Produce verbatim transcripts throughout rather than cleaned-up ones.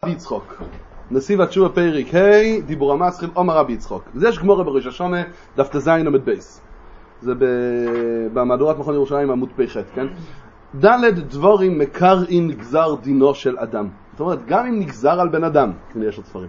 רבי יצחוק. נסיב התשובה פרק ה' דיבור המסחיל אומר רבי יצחוק. זה יש גמורה בראש השונה דף תזין עמוד בייס. זה במהדורת מכון ירושלים עמוד פ"ח, כן? ד' דבורים מקרין גזר דינו של אדם. זאת אומרת, גם אם נגזר על בן אדם, כן, יש עוד ספרים.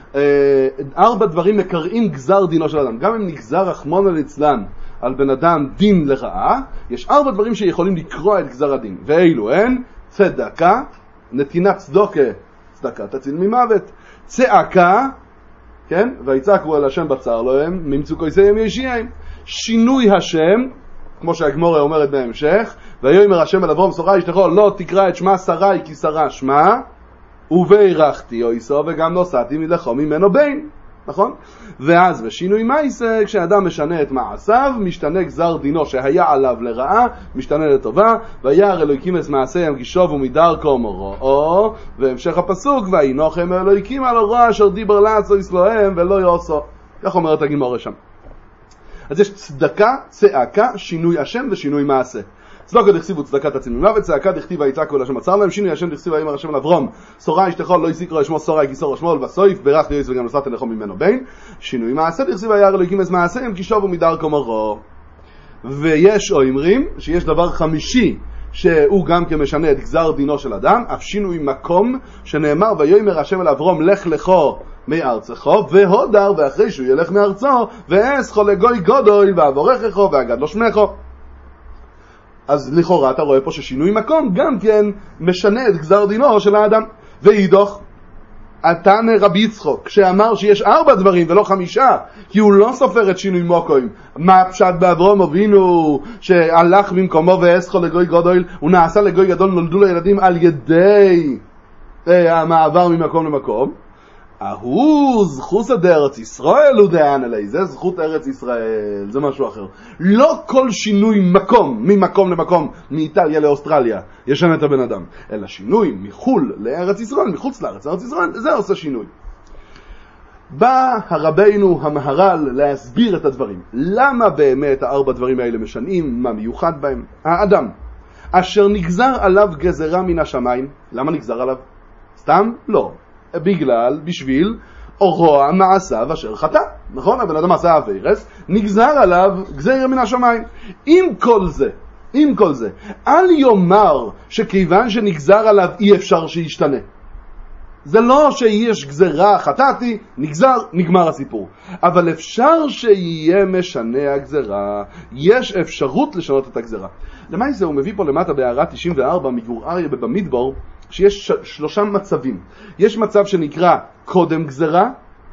ארבע דברים מקרין גזר דינו של אדם. גם אם נגזר רחמנא ליצלן על בן אדם דין לרעה, יש ארבע דברים שיכולים לקרוא את גזר הדין. ואילו הן צדקה, נתינת צדוקה, צדקה תציל ממוות, צעקה, כן? ויצעקו על השם בצר להם, ממצוקותיהם ישעיהם. שינוי השם, כמו שהגמורה אומרת בהמשך, ויאמר השם אל אברהם שרה אשתך לא תקרא את שמה שרי כי שרה שמה, וברכתי אויסו וגם נוסעתי מלכו ממנו בין, נכון? ואז בשינוי מעשה, כשאדם משנה את מעשיו, משתנה גזר דינו שהיה עליו לרעה, משתנה לטובה. וירא אלוהיקים את מעשיהם כי שובו מדרכו מרועו, והמשך הפסוק וינוחם אלוהיקים על הרוע אשר דיבר לעשו יסלוהם ולא יעשו. כך אומרת הגמרא שם. אז יש צדקה, צעקה, שינוי השם ושינוי מעשה. צדקה דכתיבו צדקה תציל ממוות, צעקה דכתיב ויצעקו אל השם בצר להם, שינוי השם דכתיב ויאמר השם אל אברהם שרה אשתך לא יזכרו שמו שרה כי שרה שמו ולבסוף ברכתי אויסו וגם נשאתי לכו ממנו בין. שינוי מעשה דכתיב וירא אלוהיקים את מעשיהם כי שובו מדרכו מרועו. ויש אומרים שיש דבר חמישי שהוא גם כמשנה את גזר דינו של אדם, אף שינוי מקום שנאמר ויאמר השם אל אברהם לך לכו מארצך והודר, ואחרי שהוא ילך מארצו ואסכו לגוי גדול ואבורכךו ואגד שמךו. אז לכאורה אתה רואה פה ששינוי מקום גם כן משנה את גזר דינו של האדם. ואידוך התנא רבי יצחוק שאמר שיש ארבע דברים ולא חמישה, כי הוא לא סופר את שינוי מקום. מה הפשט באברהם אבינו שהלך במקומו ואסכו לגוי גדול, הוא נעשה לגוי גדול, נולדו לו ילדים על ידי המעבר ממקום למקום. ההוא זכות ארץ ישראל הוא דען עלי, זה זכות ארץ ישראל, זה משהו אחר. לא כל שינוי מקום, ממקום למקום, מאיטליה לאוסטרליה, ישנה את הבן אדם, אלא שינוי מחול לארץ ישראל, מחוץ לארץ, ארץ ישראל, זה עושה שינוי. בא הרבינו המהר"ל להסביר את הדברים. למה באמת הארבע דברים האלה משנים, מה מיוחד בהם? האדם, אשר נגזר עליו גזרה מן השמיים, למה נגזר עליו? סתם? לא. בגלל, בשביל, רוע מעשיו אשר חטא. נכון? הבן אדם עשה עבירה, נגזר עליו גזרה מן השמיים. עם כל זה, עם כל זה, אל יאמר שכיוון שנגזר עליו אי אפשר שישתנה. זה לא שיש גזרה, חטאתי, נגזר, נגמר הסיפור. אבל אפשר שיהיה משנה הגזרה. יש אפשרות לשנות את הגזרה. למה זה? הוא מביא פה למטה בהערה תשעים וארבע מגור אריה במדבר, שיש שלושה מצבים. יש מצב שנקרא קודם גזרה,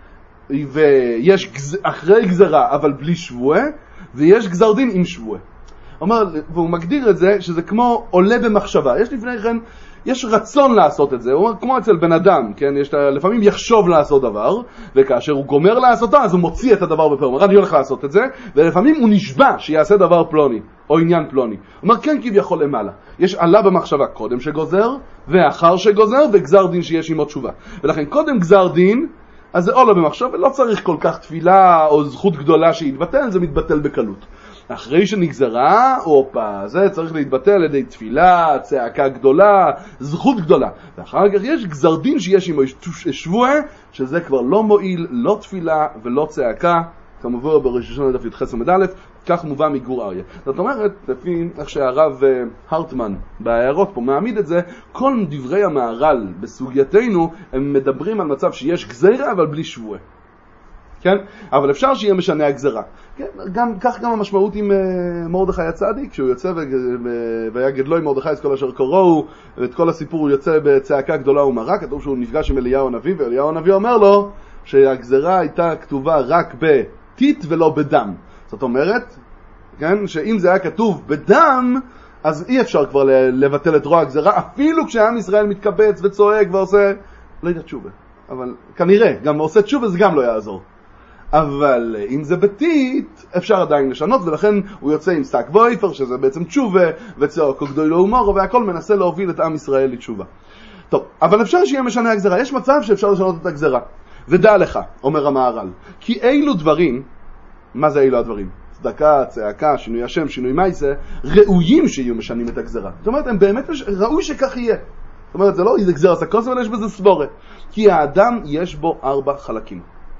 ויש גז... אחרי גזרה אבל בלי שבועה, ויש גזר דין עם שבועה. אומר, והוא מגדיר את זה שזה כמו עולה במחשבה. יש לפני כן, יש רצון לעשות את זה. הוא אומר, כמו אצל בן אדם, כן? יש לפעמים יחשוב לעשות דבר, וכאשר הוא גומר לעשותו, אז הוא מוציא את הדבר בפעם. הוא אומר, אני הולך לעשות את זה, ולפעמים הוא נשבע שיעשה דבר פלוני, או עניין פלוני. הוא אומר, כן, כביכול למעלה. יש עלה במחשבה קודם שגוזר, ואחר שגוזר, וגזר דין שיש עמו תשובה. ולכן קודם גזר דין, אז זה עולה במחשבה, ולא צריך כל כך תפילה או זכות גדולה שיתבטל, זה מתבטל בקלות. אחרי שנגזרה, אופה, זה צריך להתבטל על ידי תפילה, צעקה גדולה, זכות גדולה. ואחר כך יש גזר דין שיש עם שבועה, שזה כבר לא מועיל, לא תפילה ולא צעקה, כמובן בראש השונה דף י"ח עמוד א', כך מובא מגור אריה. זאת אומרת, לפי איך שהרב הרטמן בהערות פה מעמיד את זה, כל דברי המהר"ל בסוגייתנו הם מדברים על מצב שיש גזרה אבל בלי שבועה. כן? אבל אפשר שיהיה משנה הגזרה. כן? גם, כך גם המשמעות עם uh, מרדכי הצדיק, כשהוא יוצא ויגד לו עם מרדכי את כל אשר קראו, ואת כל הסיפור הוא יוצא בצעקה גדולה ומרה, כתוב שהוא נפגש עם אליהו הנביא, ואליהו הנביא אומר לו שהגזרה הייתה כתובה רק בטיט ולא בדם. זאת אומרת, כן? שאם זה היה כתוב בדם, אז אי אפשר כבר לבטל את רוע הגזרה, אפילו כשעם ישראל מתקבץ וצועק ועושה, לא יודע תשובה. אבל כנראה, גם עושה תשובה זה גם לא יעזור. אבל אם זה בטיט, אפשר עדיין לשנות, ולכן הוא יוצא עם סק וויפר, שזה בעצם תשובה, וצעקו גדול להומור, והכל מנסה להוביל את עם ישראל לתשובה. טוב, אבל אפשר שיהיה משנה הגזרה. יש מצב שאפשר לשנות את הגזרה. ודע לך, אומר המהר"ל, כי אילו דברים, מה זה אילו הדברים? צדקה, צעקה, שינוי השם, שינוי מעשה, ראויים שיהיו משנים את הגזרה. זאת אומרת, הם באמת ראוי שכך יהיה. זאת אומרת, זה לא איזה גזיר הסקוס, אבל יש בזה סבורה. כי האדם יש בו ארבע חלקים.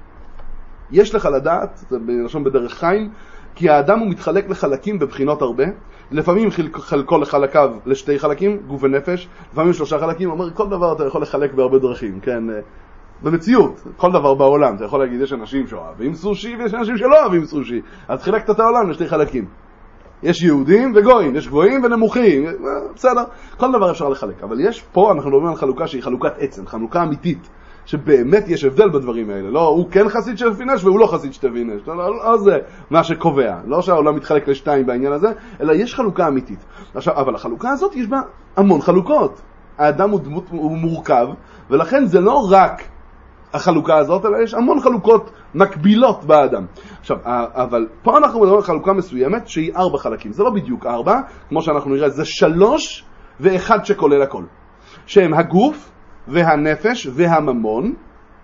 יש לך לדעת, זה בלשון בדרך חיים, כי האדם הוא מתחלק לחלקים בבחינות הרבה. לפעמים חלקו לחלקיו לשתי חלקים, גוף ונפש, לפעמים שלושה חלקים. אומר, כל דבר אתה יכול לחלק בהרבה דרכים, כן? במציאות, כל דבר בעולם. אתה יכול להגיד, יש אנשים שאוהבים סושי ויש אנשים שלא אוהבים סושי. אז חילקת את העולם לשתי חלקים. יש יהודים וגויים, יש גבוהים ונמוכים, בסדר, כל דבר אפשר לחלק. אבל יש פה, אנחנו מדברים על חלוקה שהיא חלוקת עצם, חלוקה אמיתית, שבאמת יש הבדל בדברים האלה. לא, הוא כן חסיד של פינש והוא לא חסיד של פינש. לא, לא, לא זה מה שקובע. לא שהעולם מתחלק לשתיים בעניין הזה, אלא יש חלוקה אמיתית. עכשיו, אבל החלוקה הזאת יש בה המון חלוקות. האדם הוא דמות, הוא מורכב, ולכן זה לא רק החלוקה הזאת, אלא יש המון חלוקות מקבילות באדם. עכשיו, אבל פה אנחנו מדברים על חלוקה מסוימת שהיא ארבע חלקים. זה לא בדיוק ארבע, כמו שאנחנו נראה, זה שלוש ואחד שכולל הכל. שהם הגוף והנפש והממון.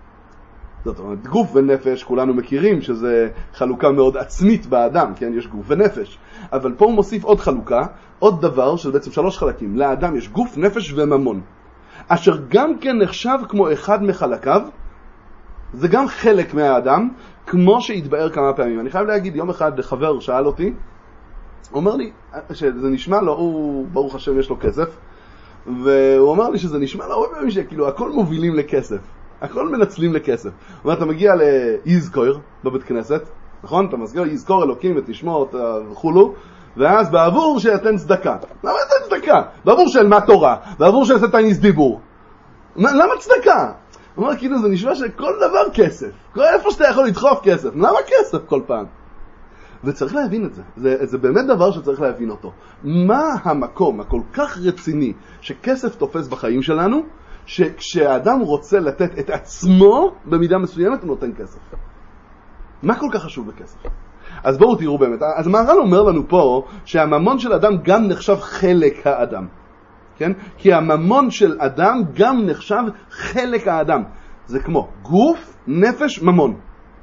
זאת אומרת, גוף ונפש, כולנו מכירים שזה חלוקה מאוד עצמית באדם, כן? יש גוף ונפש. אבל פה הוא מוסיף עוד חלוקה, עוד דבר, שזה בעצם שלוש חלקים. לאדם יש גוף, נפש וממון. אשר גם כן נחשב כמו אחד מחלקיו, זה גם חלק מהאדם, כמו שהתבאר כמה פעמים. אני חייב להגיד, יום אחד חבר שאל אותי, הוא אומר לי, שזה נשמע לו, הוא, ברוך השם, יש לו כסף, והוא אומר לי שזה נשמע לו, הרבה פעמים שכאילו, הכל מובילים לכסף, הכל מנצלים לכסף. הוא אומר, אתה מגיע ליזכור בבית כנסת, נכון? אתה מזכיר יזכור אלוקים ותשמור וכולו, ואז בעבור שיתן צדקה. למה יתן צדקה? בעבור של מה תורה, בעבור של תתניס דיבור. למה צדקה? הוא אומר, כאילו, זה נשמע שכל דבר כסף. כל איפה שאתה יכול לדחוף כסף. למה כסף כל פעם? וצריך להבין את זה. זה, זה באמת דבר שצריך להבין אותו. מה המקום הכל כך רציני שכסף תופס בחיים שלנו, שכשהאדם רוצה לתת את עצמו במידה מסוימת, הוא נותן כסף. מה כל כך חשוב בכסף? אז בואו תראו באמת. אז מהר"ל אומר לנו פה שהממון של אדם גם נחשב חלק האדם. כן? כי הממון של אדם גם נחשב חלק האדם. זה כמו גוף, נפש, ממון.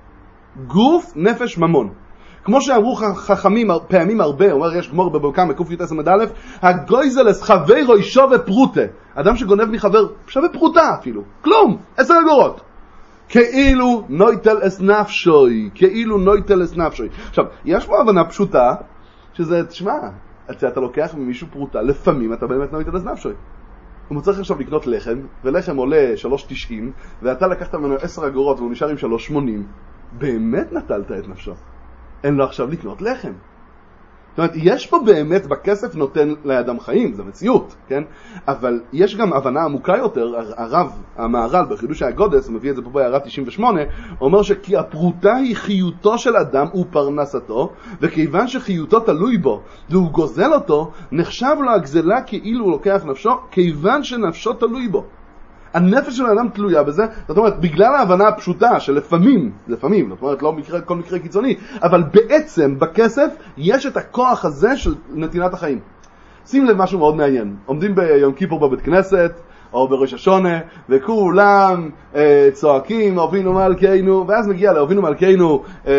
גוף, נפש, ממון. כמו שאמרו חכמים פעמים הרבה, אומר יש גמור בברכם בקוף י"ט עמוד א', הגויזלס חברו שווה פרוטה. אדם שגונב מחבר שווה פרוטה אפילו. כלום, עשר אגורות. כאילו נויטל אס נפשוי, כאילו נויטל אס נפשוי. עכשיו, יש פה הבנה פשוטה, שזה, תשמע, אתה לוקח ממישהו פרוטה, לפעמים אתה באמת נויטל אס נפשוי. הוא צריך עכשיו לקנות לחם, ולחם עולה שלוש תשעים, ואתה לקחת ממנו עשר אגורות והוא נשאר עם שלוש שמונים, באמת נטלת את נפשו. אין לו עכשיו לקנות לחם. זאת אומרת, יש פה באמת בכסף נותן לאדם חיים, זה מציאות, כן? אבל יש גם הבנה עמוקה יותר, הרב, המהר"ל בחידוש הגודס, מביא את זה פה בהערה תשעים ושמונה, אומר שכי הפרוטה היא חיותו של אדם ופרנסתו, וכיוון שחיותו תלוי בו, והוא גוזל אותו, נחשב לו הגזלה כאילו הוא לוקח נפשו, כיוון שנפשו תלוי בו. הנפש של האדם תלויה בזה, זאת אומרת, בגלל ההבנה הפשוטה שלפעמים, לפעמים, זאת אומרת, לא מקרה, כל מקרה קיצוני, אבל בעצם בכסף יש את הכוח הזה של נתינת החיים. שים לב משהו מאוד מעניין. עומדים ביום כיפור בבית כנסת, או בראש השונה, וכולם אה, צועקים, אבינו מלכנו, ואז מגיע לאבינו מלכנו, אה,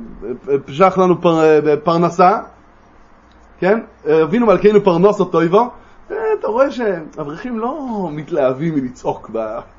פשח לנו פר, פרנסה, כן? אבינו מלכנו פרנוס אותו טויבו, אתה רואה שאברכים לא מתלהבים מלצעוק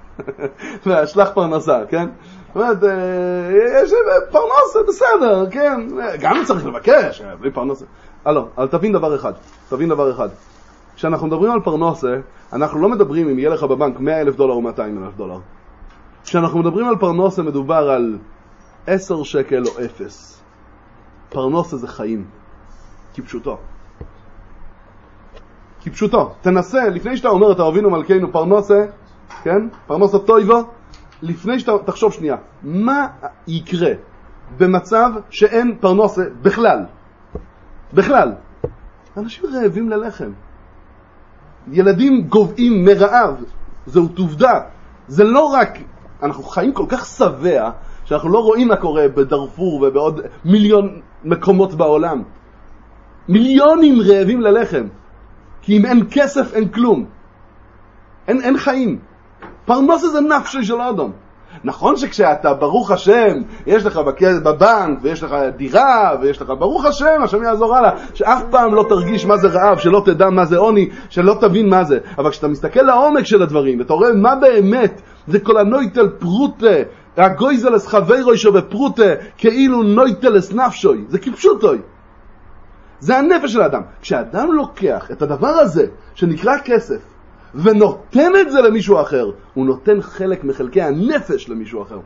בשלח פרנסה, כן? זאת אומרת, יש פרנסה, בסדר, כן? גם צריך לבקש, בלי פרנסה. לא, אבל תבין דבר אחד, תבין דבר אחד. כשאנחנו מדברים על פרנסה, אנחנו לא מדברים אם יהיה לך בבנק מאה אלף דולר או מאתיים אלף דולר. כשאנחנו מדברים על פרנסה, מדובר על עשר שקל או אפס. פרנסה זה חיים, כפשוטו. כי פשוטו, תנסה, לפני שאתה אומר את אבינו מלכנו פרנסה, כן? פרנסה טויבו, לפני שאתה תחשוב שנייה, מה יקרה במצב שאין פרנסה בכלל? בכלל. אנשים רעבים ללחם. ילדים גובעים מרעב, זהו תובדה. זה לא רק, אנחנו חיים כל כך שבע, שאנחנו לא רואים מה קורה בדרפור ובעוד מיליון מקומות בעולם. מיליונים רעבים ללחם. כי אם אין כסף, אין כלום. אין, אין חיים. פרנסה זה נפשי של האדם. נכון שכשאתה ברוך השם, יש לך בבנק, ויש לך דירה, ויש לך ברוך השם, השם יעזור הלאה, שאף פעם לא תרגיש מה זה רעב, שלא תדע מה זה עוני, שלא תבין מה זה. אבל כשאתה מסתכל לעומק של הדברים, ואתה רואה מה באמת, זה כל הנויטל פרוטה, הגויזלס חברוי שבפרוטה, כאילו נויטלס נפשוי, זה כפשוטוי. זה הנפש של האדם. כשאדם לוקח את הדבר הזה, שנקרא כסף, ונותן את זה למישהו אחר, הוא נותן חלק מחלקי הנפש למישהו אחר.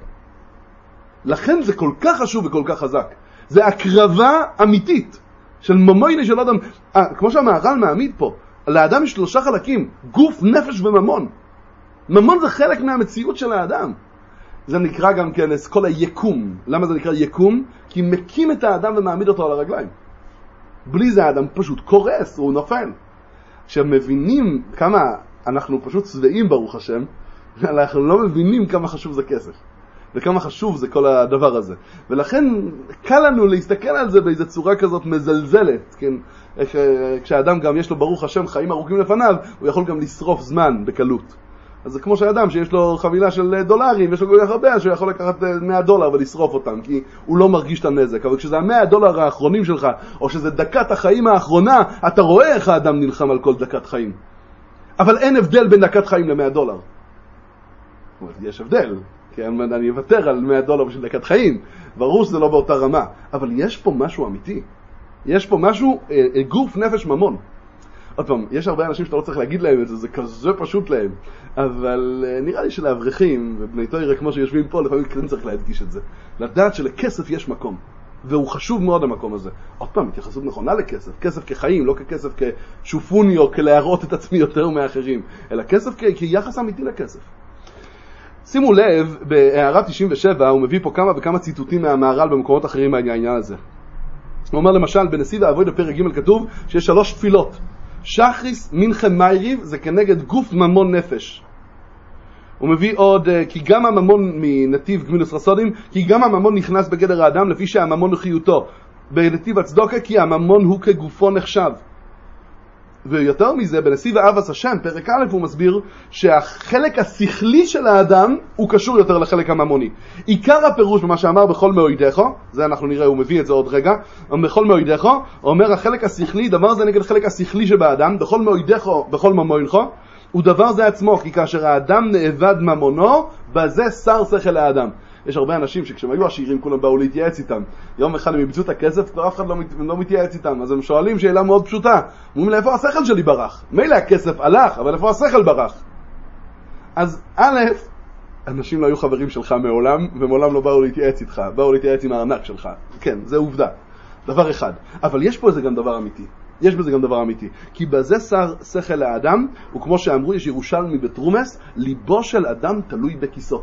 לכן זה כל כך חשוב וכל כך חזק. זה הקרבה אמיתית של ממוני של אדם. אה, כמו שהמהר"ל מעמיד פה, לאדם יש שלושה חלקים, גוף, נפש וממון. ממון זה חלק מהמציאות של האדם. זה נקרא גם כן כל היקום. למה זה נקרא יקום? כי מקים את האדם ומעמיד אותו על הרגליים. בלי זה האדם פשוט קורס, הוא נופל. כשמבינים כמה אנחנו פשוט צבעים ברוך השם, אנחנו לא מבינים כמה חשוב זה כסף. וכמה חשוב זה כל הדבר הזה. ולכן קל לנו להסתכל על זה באיזו צורה כזאת מזלזלת. כן? כשהאדם גם יש לו ברוך השם חיים ארוכים לפניו, הוא יכול גם לשרוף זמן בקלות. אז זה כמו שהאדם שיש לו חבילה של דולרים, יש לו כל כך הרבה, שהוא יכול לקחת מאה דולר ולשרוף אותם, כי הוא לא מרגיש את הנזק. אבל כשזה המאה דולר האחרונים שלך, או שזה דקת החיים האחרונה, אתה רואה איך האדם נלחם על כל דקת חיים. אבל אין הבדל בין דקת חיים למאה דולר. יש הבדל, כי אני אוותר על מאה דולר בשביל דקת חיים. ברור שזה לא באותה רמה. אבל יש פה משהו אמיתי. יש פה משהו, גוף, נפש, ממון. עוד פעם, יש הרבה אנשים שאתה לא צריך להגיד להם את זה, זה כזה פשוט להם. אבל נראה לי שלאברכים ובני תורה כמו שיושבים פה, לפעמים כן צריך להדגיש את זה. לדעת שלכסף יש מקום. והוא חשוב מאוד המקום הזה. עוד פעם, התייחסות נכונה לכסף. כסף כחיים, לא ככסף כשופוני או כלהראות את עצמי יותר מאחרים. אלא כסף כ- כיחס אמיתי לכסף. שימו לב, בהערה תשעים ושבע הוא מביא פה כמה וכמה ציטוטים מהמהר"ל במקומות אחרים מהעניין הזה. הוא אומר למשל, בנשיא והאבוידע פרק ג' כתוב שיש שלוש תפילות. שחריס, מנחה, מייריב, זה כנגד גוף ממון נפש. הוא מביא עוד, כי גם הממון מנתיב גמילוס חסודים, כי גם הממון נכנס בגדר האדם לפי שהממון הוא חיותו. בנתיב הצדוקה, כי הממון הוא כגופו נחשב. ויותר מזה, בנשיא ואהבת השם, פרק א' הוא מסביר שהחלק השכלי של האדם הוא קשור יותר לחלק הממוני. עיקר הפירוש במה שאמר בכל מאוידך, זה אנחנו נראה, הוא מביא את זה עוד רגע, בכל מאוידך, אומר החלק השכלי, דבר זה נגד החלק השכלי שבאדם, בכל מאוידך, בכל ממונך, הוא דבר זה עצמו, כי כאשר האדם נאבד ממונו, בזה שר שכל האדם. יש הרבה אנשים שכשהם היו עשירים כולם באו להתייעץ איתם. יום אחד הם איבדו את הכסף, כבר אף אחד לא, לא מתייעץ איתם. אז הם שואלים שאלה מאוד פשוטה. אומרים לה, איפה השכל שלי ברח? מילא הכסף הלך, אבל איפה השכל ברח? אז א', אנשים לא היו חברים שלך מעולם, ומעולם לא באו להתייעץ איתך. באו להתייעץ עם הארנק שלך. כן, זה עובדה. דבר אחד. אבל יש פה איזה גם דבר אמיתי. יש בזה גם דבר אמיתי. כי בזה שר שכל האדם, וכמו שאמרו, יש ירושלמי בתרומס, ליבו של אדם תלוי בכיסו.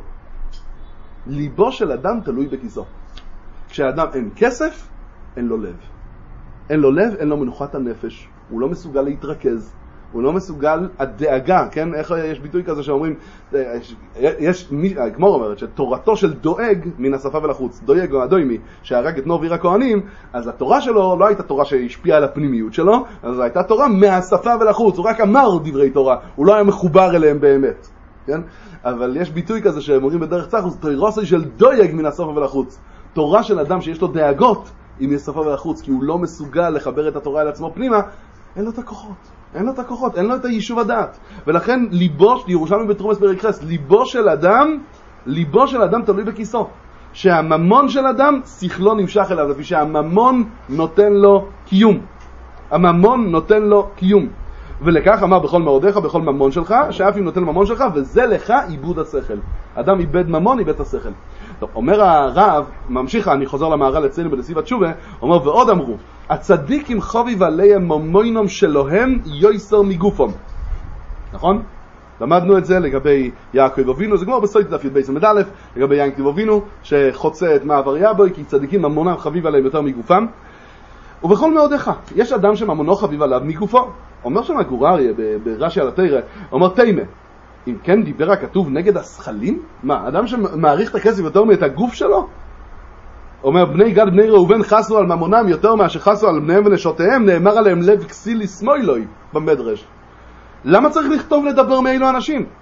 ליבו של אדם תלוי בכיסו. כשאדם אין כסף, אין לו לב. אין לו לב, אין לו מנוחת הנפש. הוא לא מסוגל להתרכז. הוא לא מסוגל, הדאגה, כן? איך יש ביטוי כזה שאומרים, יש, יש כמו אומרת, שתורתו של דואג מן השפה ולחוץ, דואג או הדוימי, שהרג את נוב עיר הכהנים, אז התורה שלו לא הייתה תורה שהשפיעה על הפנימיות שלו, אז הייתה תורה מהשפה ולחוץ, הוא רק אמר דברי תורה, הוא לא היה מחובר אליהם באמת, כן? אבל יש ביטוי כזה שהם אומרים בדרך צחוס, תורתו של דואג מן השפה ולחוץ, תורה של אדם שיש לו דאגות עם השפה ולחוץ, כי הוא לא מסוגל לחבר את התורה אל עצמו פנימה, אין לו את הכוחות. אין לו את הכוחות, אין לו את היישוב הדעת. ולכן ליבו, ירושלמי בתרומס פרק ח', ליבו של אדם, ליבו של אדם תלוי בכיסו. שהממון של אדם, שכלו נמשך אליו, לפי שהממון נותן לו קיום. הממון נותן לו קיום. ולכך אמר בכל מאודיך, בכל ממון שלך, שאף אם נותן ממון שלך, וזה לך איבוד השכל. אדם איבד ממון, איבד את השכל. טוב, אומר הרב, ממשיך, אני חוזר למהר"ל אצלנו בנשיא ותשובה, אומר, ועוד אמרו, הצדיקים חביב עליהם ממוינם שלהם יויסר מגופם. נכון? למדנו את זה לגבי יעקב אבינו, זה כמו בסויט דף י"ב עמוד א', לגבי יעקב אבינו, שחוצה את מעבר יבוי, כי צדיקים ממונם חביב עליהם יותר מגופם. ובכל מאודיך, יש אדם שממונו חביב עליו מגופו. אומר שם הגור אריה ברש"י על התורה, אומר תימה, אם כן דיבר הכתוב נגד השכלים? מה, אדם שמעריך את הכסף יותר מאת הגוף שלו? אומר בני גד בני ראובן חסו על ממונם יותר מאשר חסו על בניהם ונשותיהם, נאמר עליהם לב כסילי סמוילוי במדרש. למה צריך לכתוב לדבר מאילו אנשים?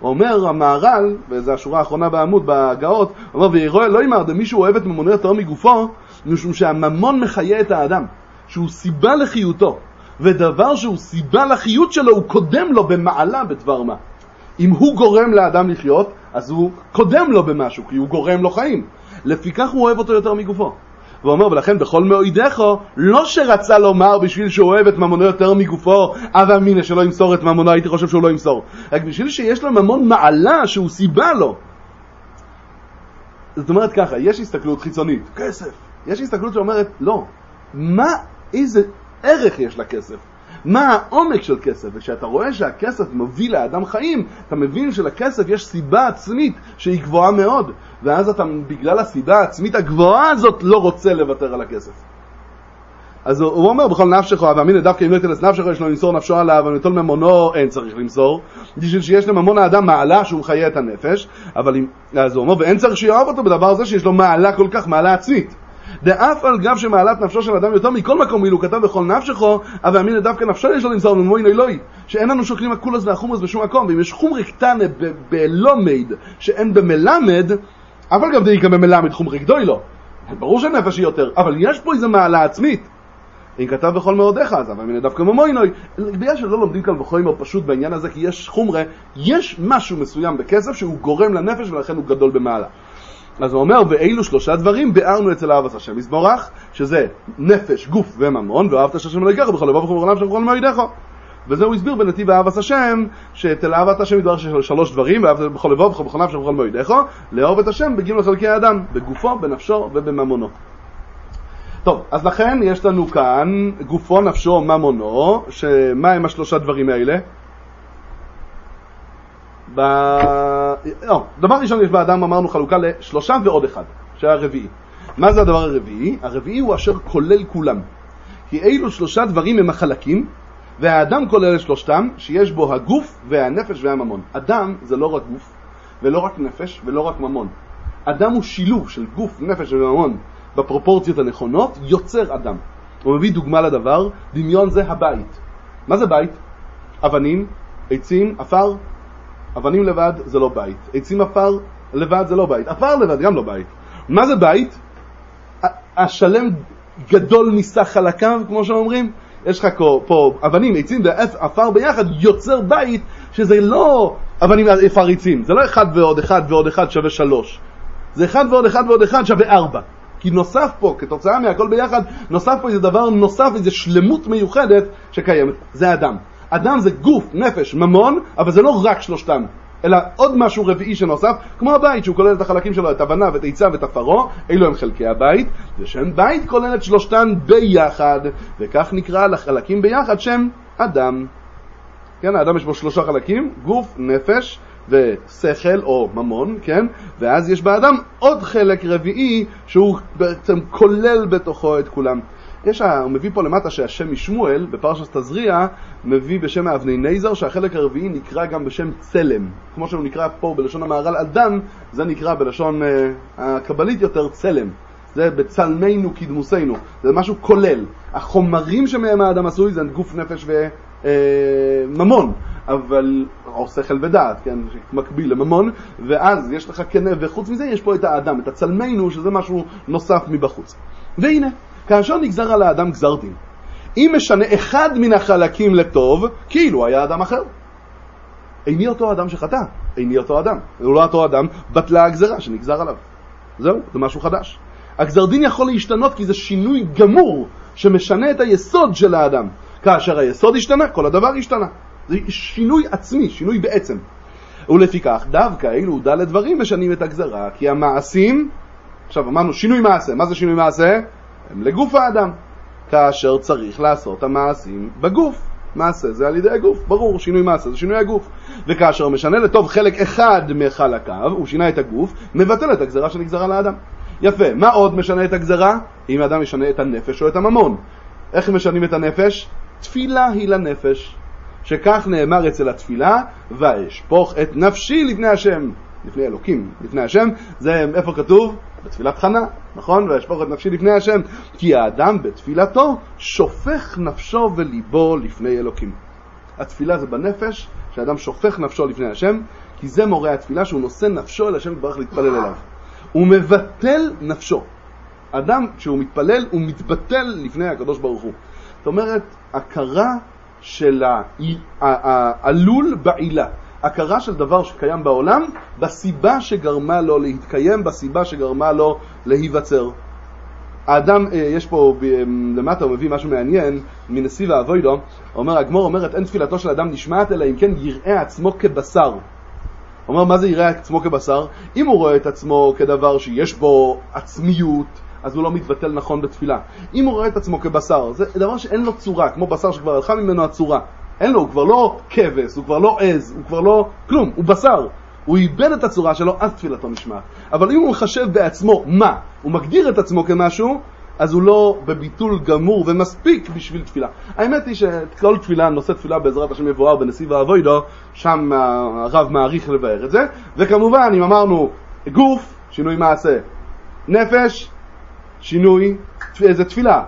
הוא אומר, המהר"ל, וזו השורה האחרונה בעמוד, בהגאות, הוא אומר, ויראה לא יאמר, מישהו אוהב את ממונו יותר מגופו, משום שהממון מחיה את האדם, שהוא סיבה לחיותו, ודבר שהוא סיבה לחיות שלו, הוא קודם לו במעלה בדבר מה. אם הוא גורם לאדם לחיות, אז הוא קודם לו במשהו, כי הוא גורם לו חיים. לפיכך הוא אוהב אותו יותר מגופו. והוא אומר, ולכן בכל מאוידך, לא שרצה לומר בשביל שהוא אוהב את ממונו יותר מגופו, אבל מינה שלא ימסור את ממונו, הייתי חושב שהוא לא ימסור. רק בשביל שיש לו ממון מעלה שהוא סיבה לו. זאת אומרת ככה, יש הסתכלות חיצונית, כסף. יש הסתכלות שאומרת, לא. מה, איזה ערך יש לכסף? מה העומק של כסף? וכשאתה רואה שהכסף מביא לאדם חיים, אתה מבין שלכסף יש סיבה עצמית שהיא גבוהה מאוד, ואז אתה בגלל הסיבה העצמית הגבוהה הזאת לא רוצה לוותר על הכסף. אז הוא אומר, בכל נפשך, ואמין דווקא אם לא יתלס נפשך, יש לו למסור נפשו עליו, וניטול ממונו, אין צריך למסור, בשביל שיש לממון האדם מעלה שהוא חיה את הנפש, אבל אם, אז הוא אומר, ואין צריך שיאהב אותו בדבר זה שיש לו מעלה כל כך, מעלה עצמית. דאף על גב שמעלת נפשו של אדם יותר מכל מקום, אילו כתב בכל נפשכו, אבל אמין דווקא נפשו יש לו למסור למוין אלוהי, שאין לנו שוקלים הקולס והחומוס בשום מקום, ואם יש חומרי קטנה בלומד שאין במלמד, אבל גם דאיקה במלמד חומרי גדוי לו, ברור שהנפש היא יותר, אבל יש פה איזו מעלה עצמית. אם כתב בכל מאודיך, אז אבל אמין דווקא ממוין אלוהי, בגלל שלא לומדים כאן בחורים או פשוט בעניין הזה, כי יש חומרה, יש משהו מסוים בכסף שהוא גורם לנפש ולכן הוא גדול במעלה. אז הוא אומר, ואילו שלושה דברים ביארנו אצל אהבת השם יזברך, שזה נפש, גוף וממון, ואהבת השם לא ייקח, בכל לבב ובכל נפש ובכל מאוידך. וזה הוא הסביר בנתיב אהבת השם, שאצל אהבת השם יתברך שיש שלוש דברים, ואהבת בכל לבב ובכל נפש ובכל מאוידך, לאהוב את השם בגין לחלקי האדם, בגופו, בנפשו ובממונו. טוב, אז לכן יש לנו כאן גופו, נפשו, ממונו, שמה הם השלושה דברים האלה? ב... לא, דבר ראשון יש באדם, אמרנו חלוקה לשלושה ועוד אחד, שהיה רביעי. מה זה הדבר הרביעי? הרביעי הוא אשר כולל כולם. כי אילו שלושה דברים הם החלקים, והאדם כולל את שלושתם, שיש בו הגוף והנפש והממון. אדם זה לא רק גוף, ולא רק נפש, ולא רק ממון. אדם הוא שילוב של גוף, נפש וממון, בפרופורציות הנכונות, יוצר אדם. הוא מביא דוגמה לדבר, דמיון זה הבית. מה זה בית? אבנים, עצים, אפר. אבנים לבד זה לא בית. עצים אפר לבד זה לא בית. אפר לבד גם לא בית. מה זה בית? השלם גדול מסך חלקיו, כמו שאומרים. יש לך פה אבנים, עצים ואפר ביחד, יוצר בית שזה לא אבנים אפר עצים. זה לא אחד ועוד אחד ועוד אחד שווה שלוש. זה אחד ועוד אחד ועוד אחד שווה ארבע. כי נוסף פה, כתוצאה מהכל ביחד, נוסף פה איזה דבר נוסף, איזה שלמות מיוחדת שקיימת. זה אדם. אדם זה גוף, נפש, ממון, אבל זה לא רק שלושתם, אלא עוד משהו רביעי שנוסף, כמו הבית שהוא כולל את החלקים שלו, את הבנה ואת העיצה ואת הפרו, אלו הם חלקי הבית, ושם בית כולל את שלושתן ביחד, וכך נקרא לחלקים ביחד שם אדם. כן, האדם יש בו שלושה חלקים, גוף, נפש ושכל או ממון, כן? ואז יש באדם עוד חלק רביעי שהוא בעצם כולל בתוכו את כולם. יש, הוא מביא פה למטה שהשם משמואל, בפרשת תזריע, מביא בשם אבני נזר, שהחלק הרביעי נקרא גם בשם צלם. כמו שהוא נקרא פה בלשון המהר"ל אדם, זה נקרא בלשון אה, הקבלית יותר צלם. זה בצלמנו כדמוסנו. זה משהו כולל. החומרים שמהם האדם עשוי זה גוף, נפש וממון. אבל, או שכל ודעת, כן, מקביל לממון. ואז יש לך כן, וחוץ מזה יש פה את האדם, את הצלמנו, שזה משהו נוסף מבחוץ. והנה. כאשר נגזר על האדם גזר דין, אם משנה אחד מן החלקים לטוב, כאילו היה אדם אחר. איני אותו אדם שחטא, איני אותו אדם. הוא לא אותו אדם, בטלה הגזרה שנגזר עליו. זהו, זה משהו חדש. הגזר דין יכול להשתנות כי זה שינוי גמור שמשנה את היסוד של האדם. כאשר היסוד השתנה, כל הדבר השתנה. זה שינוי עצמי, שינוי בעצם. ולפיכך, דווקא אילו ד' דברים משנים את הגזרה, כי המעשים, עכשיו אמרנו שינוי מעשה, מה זה שינוי מעשה? הם לגוף האדם, כאשר צריך לעשות המעשים בגוף. מעשה זה על ידי הגוף, ברור, שינוי מעשה זה שינוי הגוף. וכאשר משנה לטוב חלק אחד מחלקיו, הוא שינה את הגוף, מבטל את הגזרה שנגזרה לאדם. יפה, מה עוד משנה את הגזרה? אם האדם משנה את הנפש או את הממון. איך משנים את הנפש? תפילה היא לנפש, שכך נאמר אצל התפילה, ואשפוך את נפשי לפני השם, לפני אלוקים, לפני השם. זה איפה כתוב? בתפילת חנה, נכון? ואשפוך את נפשי לפני השם, כי האדם בתפילתו שופך נפשו וליבו לפני אלוקים. התפילה זה בנפש, שהאדם שופך נפשו לפני השם, כי זה מורה התפילה שהוא נושא נפשו אל השם יתברך להתפלל אליו. הוא מבטל נפשו. אדם כשהוא מתפלל הוא מתבטל לפני הקדוש ברוך הוא. זאת אומרת, הכרה של העלול בעילה. הכרה של דבר שקיים בעולם בסיבה שגרמה לו להתקיים, בסיבה שגרמה לו להיווצר. האדם, יש פה למטה, הוא מביא משהו מעניין מנסיב האבוידו, אומר, הגמור אומרת, אין תפילתו של אדם נשמעת אלא אם כן יראה עצמו כבשר. אומר, מה זה יראה עצמו כבשר? אם הוא רואה את עצמו כדבר שיש בו עצמיות, אז הוא לא מתבטל נכון בתפילה. אם הוא רואה את עצמו כבשר, זה דבר שאין לו צורה, כמו בשר שכבר הלכה ממנו הצורה. אין לו, הוא כבר לא כבש, הוא כבר לא עז, הוא כבר לא כלום, הוא בשר. הוא איבד את הצורה שלו, אז תפילתו נשמעת. אבל אם הוא מחשב בעצמו מה, הוא מגדיר את עצמו כמשהו, אז הוא לא בביטול גמור ומספיק בשביל תפילה. האמת היא שכל תפילה, נושא תפילה בעזרת השם מבואר בנסיב האבוידו, שם הרב מעריך לבאר את זה. וכמובן, אם אמרנו גוף, שינוי מעשה, נפש, שינוי, זה תפילה,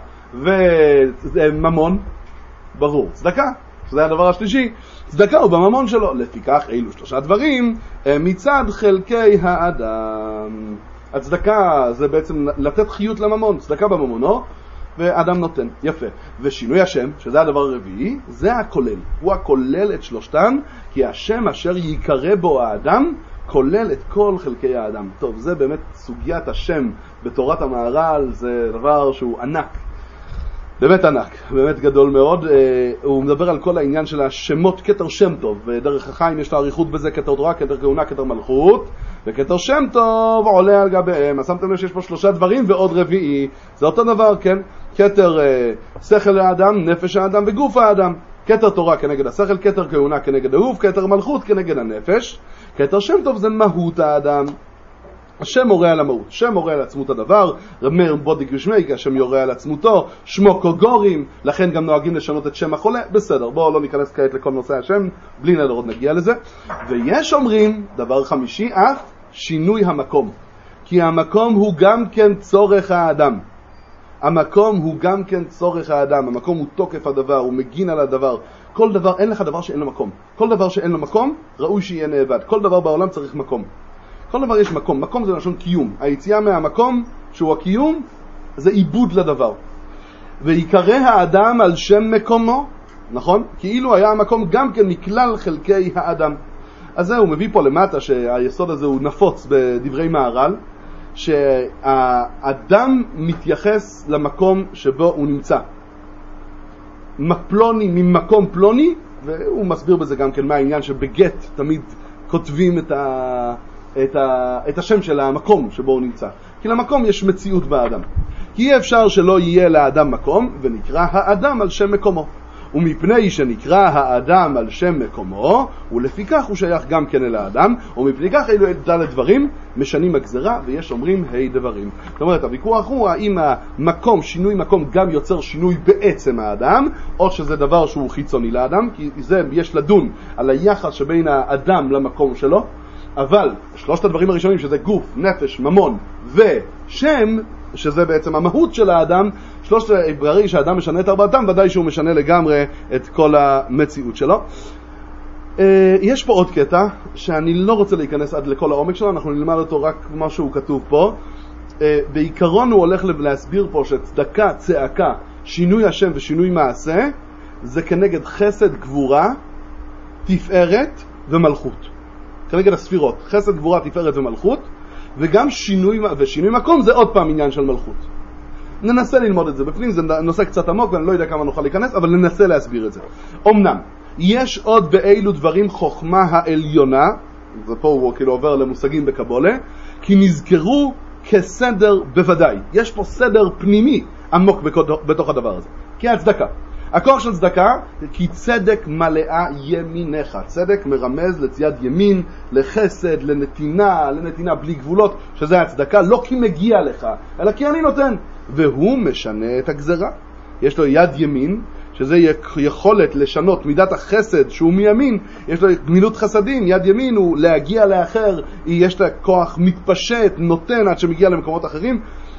וממון, ברור, צדקה. זה הדבר השלישי, צדקה הוא בממון שלו. לפיכך אילו שלושה דברים מצד חלקי האדם. הצדקה זה בעצם לתת חיות לממון, צדקה בממונו, ואדם נותן, יפה. ושינוי השם, שזה הדבר הרביעי, זה הכולל. הוא הכולל את שלושתן, כי השם אשר ייקרא בו האדם, כולל את כל חלקי האדם. טוב, זה באמת סוגיית השם בתורת המהר"ל, זה דבר שהוא ענק. באמת ענק, באמת גדול מאוד. הוא מדבר על כל העניין של השמות כתר שם טוב, ודרך החיים יש לה עריכות בזה, כתר תורה, כתר כהונה, כתר מלכות, וכתר שם טוב עולה על גביהם. אז שמתם לב שיש פה שלושה דברים ועוד רביעי, זה אותו דבר, כן? כתר שכל האדם, נפש האדם וגוף האדם. כתר תורה כנגד השכל, כתר כהונה כנגד הגוף, כתר מלכות כנגד הנפש. כתר שם טוב זה מהות האדם. השם מורה על המהות, השם מורה על עצמות הדבר, רמר בודיק ושמי, כי השם יורה על עצמותו, שמו קוגורים, לכן גם נוהגים לשנות את שם החולה, בסדר, בואו לא ניכנס כעת לכל נושא השם, בלי נדר עוד נגיע לזה. ויש אומרים, דבר חמישי, אף שינוי המקום, כי המקום הוא גם כן צורך האדם, המקום הוא גם כן צורך האדם, המקום הוא תוקף הדבר, הוא מגין על הדבר, כל דבר, אין לך דבר שאין לו מקום, כל דבר שאין לו מקום, ראוי שיהיה נאבד, כל דבר בעולם צריך מקום. כל דבר יש מקום, מקום זה לשון קיום. היציאה מהמקום, שהוא הקיום, זה עיבוד לדבר. ויקרא האדם על שם מקומו, נכון? כאילו היה המקום גם כן מכלל חלקי האדם. אז זה הוא מביא פה למטה שהיסוד הזה הוא נפוץ בדברי מהר"ל, שהאדם מתייחס למקום שבו הוא נמצא. פלוני ממקום פלוני, והוא מסביר בזה גם כן מה העניין שבגט תמיד כותבים את ה... את, ה, את השם של המקום שבו הוא נמצא. כי למקום יש מציאות באדם. כי אי אפשר שלא יהיה לאדם מקום, ונקרא האדם על שם מקומו. ומפני שנקרא האדם על שם מקומו, ולפיכך הוא שייך גם כן אל האדם, ומפני כך אלו ד' דברים משנים הגזרה, ויש אומרים ה' דברים. זאת אומרת, הוויכוח הוא האם המקום, שינוי מקום גם יוצר שינוי בעצם האדם, או שזה דבר שהוא חיצוני לאדם, כי זה יש לדון על היחס שבין האדם למקום שלו. אבל שלושת הדברים הראשונים שזה גוף, נפש, ממון ושם, שזה בעצם המהות של האדם, שלושת ברגע שהאדם משנה את ארבעתם, ודאי שהוא משנה לגמרי את כל המציאות שלו. יש פה עוד קטע שאני לא רוצה להיכנס עד לכל העומק שלו, אנחנו נלמד אותו רק מה שהוא כתוב פה. בעיקרון הוא הולך להסביר פה שצדקה, צעקה, שינוי השם ושינוי מעשה, זה כנגד חסד, גבורה, תפארת ומלכות. כנגד הספירות, חסד, גבורה, תפארת ומלכות, וגם שינוי, ושינוי מקום זה עוד פעם עניין של מלכות. ננסה ללמוד את זה בפנים, זה נושא קצת עמוק ואני לא יודע כמה נוכל להיכנס, אבל ננסה להסביר את זה. אמנם, יש עוד באילו דברים חוכמה העליונה, זה פה הוא כאילו עובר למושגים בקבולה, כי נזכרו כסדר בוודאי. יש פה סדר פנימי עמוק בתוך הדבר הזה. כי הצדקה. הכוח של צדקה, כי צדק מלאה ימינך. צדק מרמז לצד ימין, לחסד, לנתינה, לנתינה בלי גבולות, שזה הצדקה, לא כי מגיע לך, אלא כי אני נותן. והוא משנה את הגזרה. יש לו יד ימין, שזה יכולת לשנות מידת החסד שהוא מימין, יש לו גמילות חסדים, יד ימין הוא להגיע לאחר, יש לה כוח מתפשט, נותן עד שמגיע למקומות אחרים,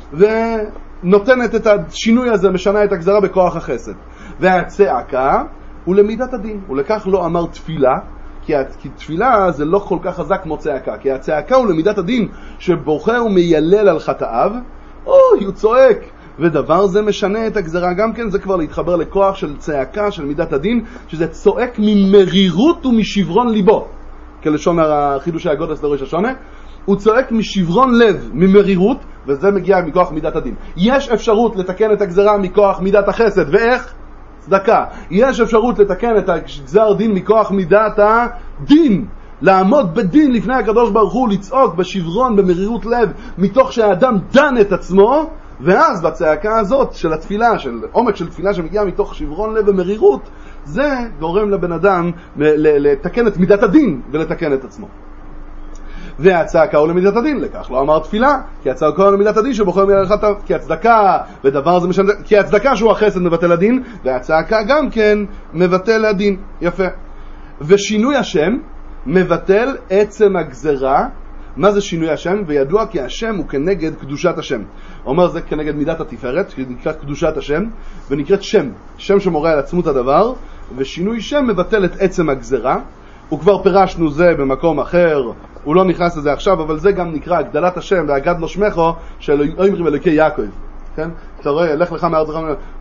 ונותנת את השינוי הזה, משנה את הגזרה בכוח החסד. והצעקה הוא למידת הדין, ולכך לא אמר תפילה, כי, כי תפילה זה לא כל כך חזק כמו צעקה, כי הצעקה הוא למידת הדין שבוחר ומיילל על חטאיו, אוי, הוא צועק, ודבר זה משנה את הגזרה גם כן, זה כבר להתחבר לכוח של צעקה, של מידת הדין, שזה צועק ממרירות ומשברון ליבו, כלשון החידושי הגודס לראש השונה, הוא צועק משברון לב, ממרירות, וזה מגיע מכוח מידת הדין. יש אפשרות לתקן את הגזרה מכוח מידת החסד, ואיך? צדקה. יש אפשרות לתקן את הגזר דין מכוח מידת הדין, לעמוד בדין לפני הקדוש ברוך הוא, לצעוק בשברון, במרירות לב, מתוך שהאדם דן את עצמו, ואז בצעקה הזאת של התפילה, של עומק של תפילה שמגיעה מתוך שברון לב ומרירות, זה גורם לבן אדם לתקן את מידת הדין ולתקן את עצמו. והצעקה הוא למידת הדין, לכך לא אמר תפילה, כי הצעקה הוא למידת הדין שבוחר מידת חטאיו, כי הצדקה, ודבר זה משנה, כי הצדקה שהוא החסד מבטל הדין, והצעקה גם כן מבטל הדין. יפה. ושינוי השם מבטל עצם הגזרה. מה זה שינוי השם? וידוע כי השם הוא כנגד קדושת השם. אומר זה כנגד מידת התפארת, שנקראת קדושת השם, ונקראת שם, שם שמורה על עצמות הדבר, ושינוי שם מבטל את עצם הגזרה. וכבר פירשנו זה במקום אחר, הוא לא נכנס לזה עכשיו, אבל זה גם נקרא הגדלת השם והגד לו שמחו של אומרים אלוקי יעקב. כן? אתה רואה, לך לך מארצך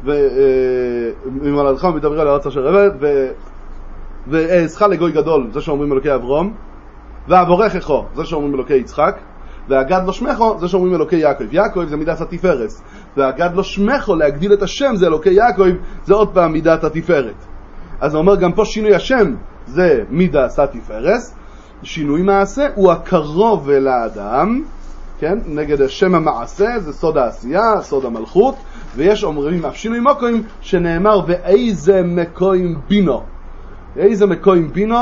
וממולדתך ומדבר על הארץ אשר עבד, ואעשך לגוי גדול, זה שאומרים אלוקי אברום, ואבורכך, זה שאומרים אלוקי יצחק, והגד לו שמחו, זה שאומרים אלוקי יעקב. יעקב זה מידת התפארת, והגד לו שמחו להגדיל את השם, זה אלוקי יעקב, זה עוד פעם מידת התפארת. אז הוא אומר גם פה שינוי השם זה מידת התפארת, שינוי מעשה הוא הקרוב אל האדם, כן? נגד השם המעשה זה סוד העשייה, סוד המלכות, ויש אומרים אף שינוי מוקוים שנאמר ואיזה מקוים בינו. איזה מקוים בינו,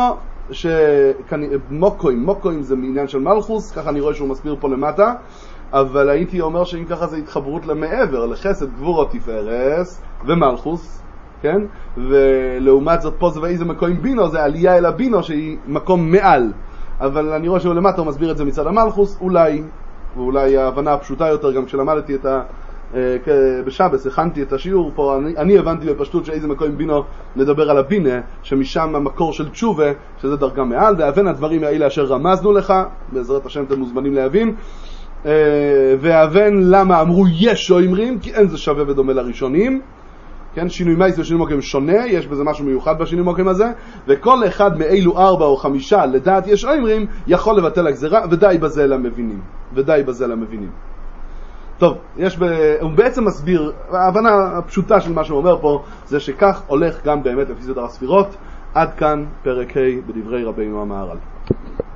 שמוקוים, מוקוים זה מעניין של מלכוס, ככה אני רואה שהוא מסביר פה למטה, אבל הייתי אומר שאם ככה זה התחברות למעבר, לחסד גבורות תפארת ומלכוס, כן? ולעומת זאת פה זה ואיזה מקוים בינו, זה עלייה אל הבינו שהיא מקום מעל. אבל אני רואה שהוא למטה הוא מסביר את זה מצד המלכוס, אולי, ואולי ההבנה הפשוטה יותר, גם כשלמדתי את ה... בשבס, הכנתי את השיעור פה, אני, אני הבנתי בפשטות שאיזה מקום בינו נדבר על הבינה, שמשם המקור של תשובה, שזה דרגה מעל, והבן הדברים האלה אשר רמזנו לך, בעזרת השם אתם מוזמנים להבין, והבן למה אמרו יש או אמרים, כי אין זה שווה ודומה לראשונים, כן, שינוי מייס ושינוי מוקם שונה, יש בזה משהו מיוחד בשינוי מוקם הזה, וכל אחד מאלו ארבע או חמישה לדעת יש אומרים, יכול לבטל הגזרה, ודי בזה למבינים, ודי בזה למבינים. טוב, יש ב... הוא בעצם מסביר, ההבנה הפשוטה של מה שהוא אומר פה, זה שכך הולך גם באמת לפי סדר הספירות. עד כאן פרק ה' בדברי רבינו המהר"ל.